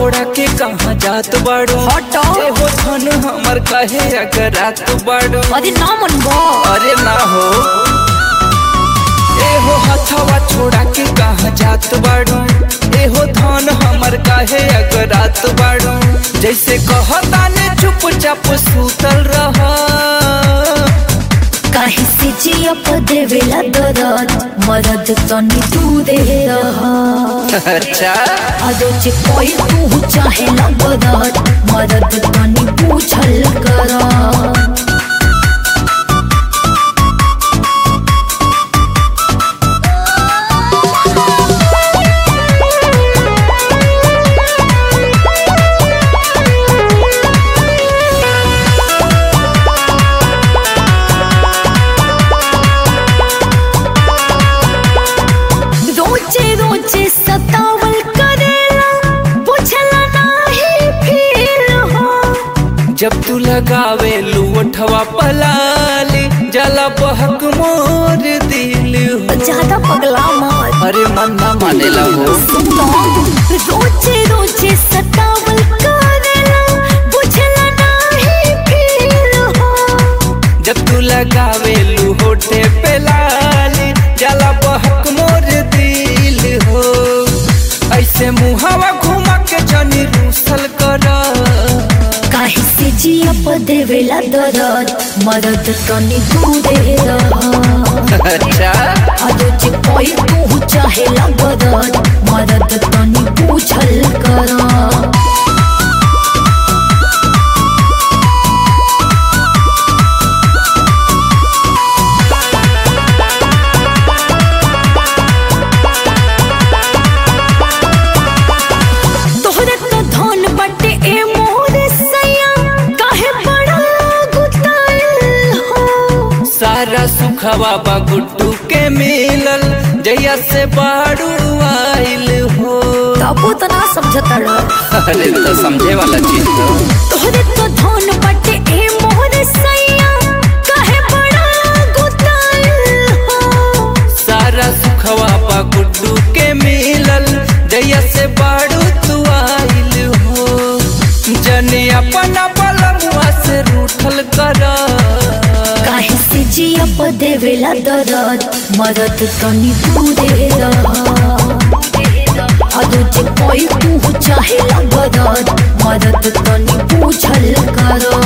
छोड़ा के कहाँ जात बाड़ो हटो। एहो धन हमर कहे अगर रात बाड़ो अरे ना मनबो। अरे ना हो एहो हथवा छोड़ा के कहाँ जात बाड़ो एहो धन हमर कहे अगर रात बाड़ो जैसे कहता ने चुपचाप सूतल रह काहे से जिया पदेवेला दरद मरद तनी तू दे रहा। अच्छा अदोच कोई तू चाहे लगदर मरद तनी पूछल करा। जब तू लगावे लुठवा पलाली जला बहक मोर दिल हो ज्यादा पगला मत। अरे मन ना मानेला हो रोजे रोजे सतावल करेला बुझला नाही फिर हो। जब तू लगावे लुहोटे पे लाली जला बहक मोर दिल हो ऐसे मुहावा घुमा के जनी रूसल करा काहे से जिया पदेवेला दरद मरद तनी तू दे रहा। अच्छा अदोच कोई तू चाहे लगदर मरद तनी पूछल करा। सारा सुखवा बा गुड्डू के मिलल जैया से बाड़ू आइल हो तबो तो ना समझता अरे तो समझे वाला चीज तो तोहरे तो धन बटे ए मोहर सैया काहे बड़ा गुताइल हो। सारा सुखवा बा गुड्डू के मिलल जैया से बाड़ू तू आइल हो जने अपना बलमुआ से रूठल करा काहे से जिया पदेवेला दरद मरद तनी तू दे रहा। अदोच कोई तू चाहे लगदर मरद तनी पूछल करा।